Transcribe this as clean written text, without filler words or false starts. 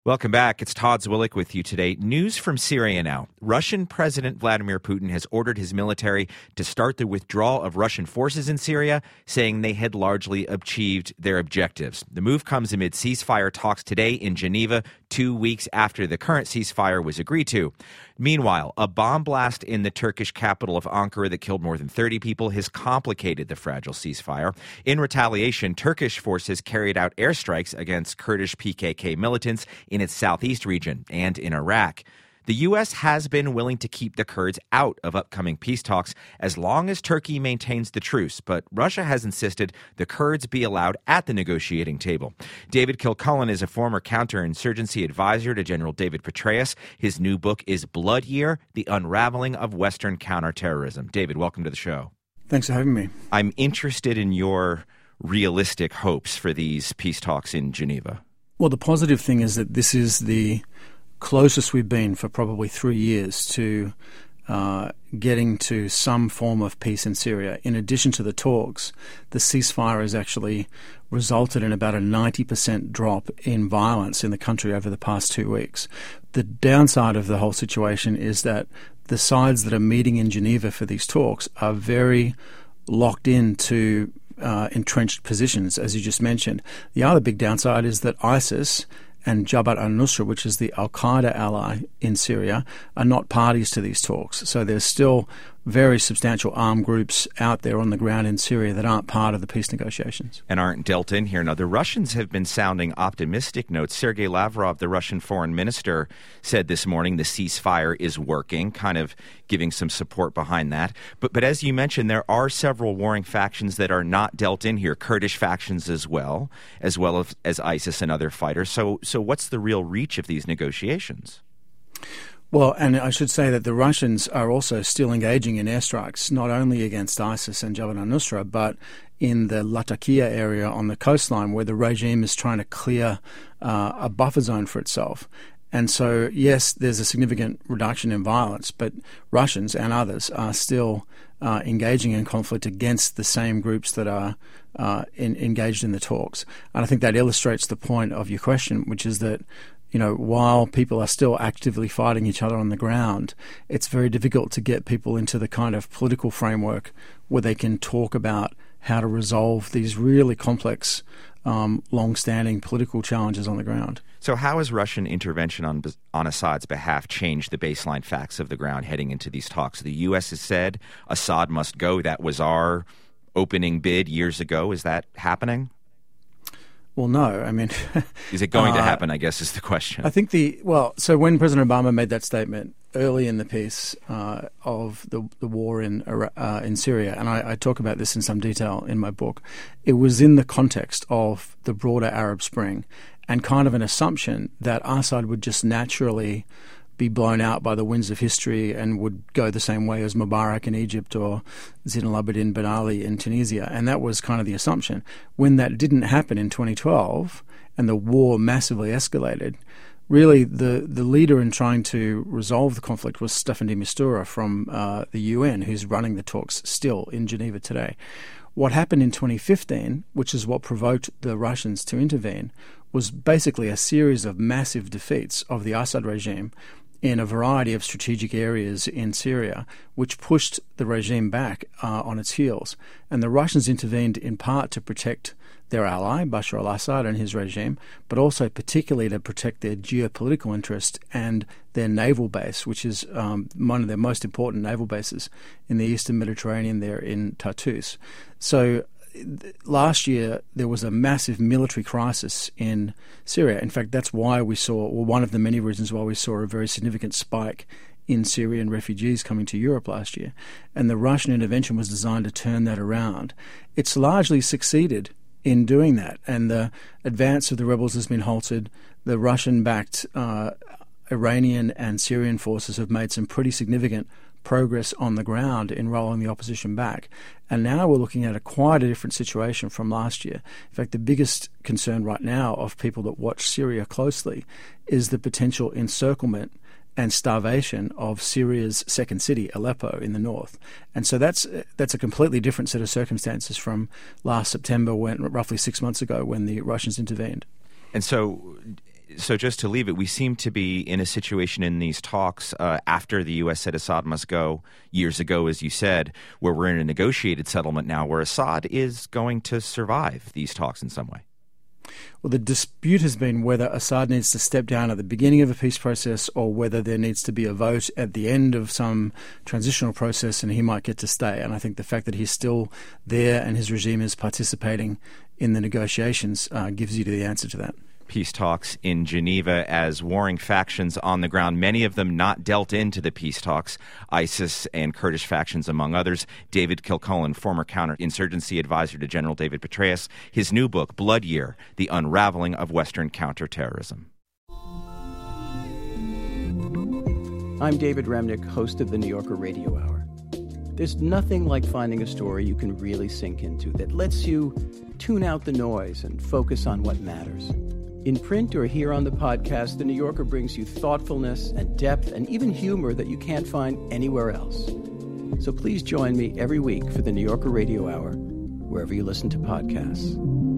Welcome back. It's Todd Zwillich with you today. News from Syria now. Russian President Vladimir Putin has ordered his military to start the withdrawal of Russian forces in Syria, saying they had largely achieved their objectives. The move comes amid ceasefire talks today in Geneva, 2 weeks after the current ceasefire was agreed to. Meanwhile, a bomb blast in the Turkish capital of Ankara that killed more than 30 people has complicated the fragile ceasefire. In retaliation, Turkish forces carried out airstrikes against Kurdish PKK militants in its southeast region and in Iraq. The U.S. has been willing to keep the Kurds out of upcoming peace talks as long as Turkey maintains the truce, but Russia has insisted the Kurds be allowed at the negotiating table. David Kilcullen is a former counterinsurgency advisor to General David Petraeus. His new book is Blood Year: The Unraveling of Western Counterterrorism. David, welcome to the show. Thanks for having me. I'm interested in your realistic hopes for these peace talks in Geneva. Well, the positive thing is that this is the closest we've been for probably 3 years to getting to some form of peace in Syria. In addition to the talks, the ceasefire has actually resulted in about a 90% drop in violence in the country over the past 2 weeks. The downside of the whole situation is that the sides that are meeting in Geneva for these talks are very locked into entrenched positions, as you just mentioned. The other big downside is that ISIS and Jabhat al-Nusra, which is the al-Qaeda ally in Syria, are not parties to these talks. So there's still very substantial armed groups out there on the ground in Syria that aren't part of the peace negotiations. And aren't dealt in here. Now, the Russians have been sounding optimistic notes. Sergei Lavrov, the Russian foreign minister, said this morning the ceasefire is working, kind of giving some support behind that. But as you mentioned, there are several warring factions that are not dealt in here, Kurdish factions as well as ISIS and other fighters. So what's the real reach of these negotiations? Well, and I should say that the Russians are also still engaging in airstrikes, not only against ISIS and Jabhat al-Nusra, but in the Latakia area on the coastline where the regime is trying to clear a buffer zone for itself. And so, yes, there's a significant reduction in violence, but Russians and others are still engaging in conflict against the same groups that are engaged in the talks. And I think that illustrates the point of your question, which is that while people are still actively fighting each other on the ground, it's very difficult to get people into the kind of political framework where they can talk about how to resolve these really complex, long-standing political challenges on the ground. So how has Russian intervention on Assad's behalf changed the baseline facts of the ground heading into these talks? The U.S. has said Assad must go. That was our opening bid years ago. Is that happening? Well, no. I mean, is it going to happen, I guess, is the question. I think so when President Obama made that statement early in the piece of the war in Syria, and I talk about this in some detail in my book, it was in the context of the broader Arab Spring and kind of an assumption that Assad would just naturally be blown out by the winds of history and would go the same way as Mubarak in Egypt or Zine al-Abidine Ben Ali in Tunisia. And that was kind of the assumption. When that didn't happen in 2012 and the war massively escalated, really the leader in trying to resolve the conflict was Staffan de Mistura from the UN, who's running the talks still in Geneva today. What happened in 2015, which is what provoked the Russians to intervene, was basically a series of massive defeats of the Assad regime in a variety of strategic areas in Syria, which pushed the regime back on its heels. And the Russians intervened in part to protect their ally, Bashar al-Assad and his regime, but also particularly to protect their geopolitical interest and their naval base, which is one of their most important naval bases in the eastern Mediterranean there in Tartus. So last year, there was a massive military crisis in Syria. In fact, that's why we saw, or one of the many reasons why we saw a very significant spike in Syrian refugees coming to Europe last year. And the Russian intervention was designed to turn that around. It's largely succeeded in doing that. And the advance of the rebels has been halted. The Russian-backed Iranian and Syrian forces have made some pretty significant progress on the ground in rolling the opposition back. And now we're looking at quite a different situation from last year. In fact, the biggest concern right now of people that watch Syria closely is the potential encirclement and starvation of Syria's second city, Aleppo, in the north. And so that's a completely different set of circumstances from last September, roughly 6 months ago, when the Russians intervened. And so So just to leave it, we seem to be in a situation in these talks after the U.S. said Assad must go years ago, as you said, where we're in a negotiated settlement now where Assad is going to survive these talks in some way. Well, the dispute has been whether Assad needs to step down at the beginning of a peace process or whether there needs to be a vote at the end of some transitional process and he might get to stay. And I think the fact that he's still there and his regime is participating in the negotiations gives you the answer to that. Peace talks in Geneva as warring factions on the ground, many of them not dealt into the peace talks, ISIS and Kurdish factions among others. David Kilcullen, former counterinsurgency advisor to General David Petraeus, his new book, Blood Year, The Unraveling of Western Counterterrorism. I'm David Remnick, host of the New Yorker Radio Hour. There's nothing like finding a story you can really sink into that lets you tune out the noise and focus on what matters. In print or here on the podcast, The New Yorker brings you thoughtfulness and depth and even humor that you can't find anywhere else. So please join me every week for The New Yorker Radio Hour, wherever you listen to podcasts.